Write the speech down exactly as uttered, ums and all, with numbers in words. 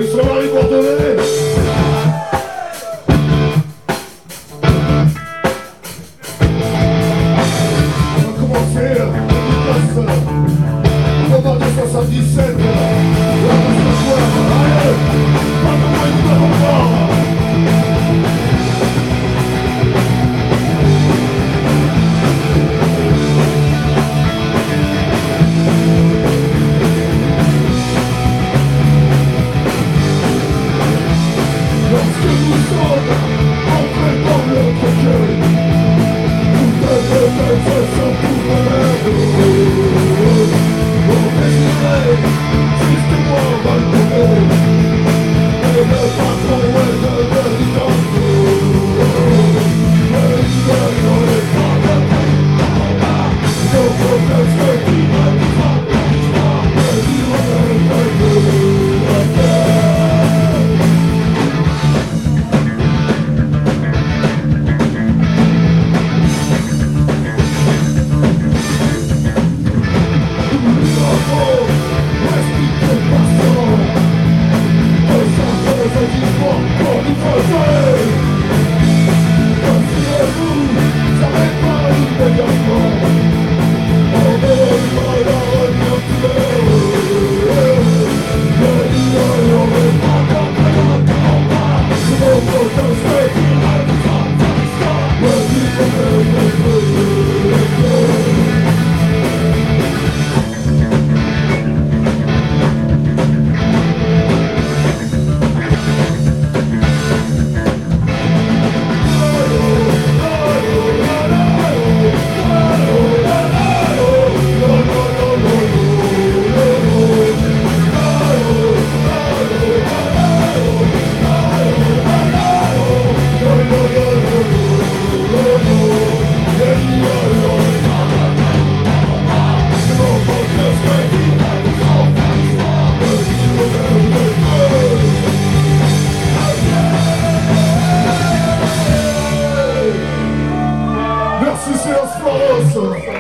Ça va les Bordelais. On va commencer la dédicace. On va de soixante-dix-sept. La allez, pas de moins de revoir. Lorsque nous sommes entrés dans notre cœur, tout est peut-être sans tout remède. On désirait tristement malgré, et le patron est de l'évidence. Mais il n'en est pas de temps. Nos problèmes se disent, mais il remède de la terre. Merci, c'est Los Floros.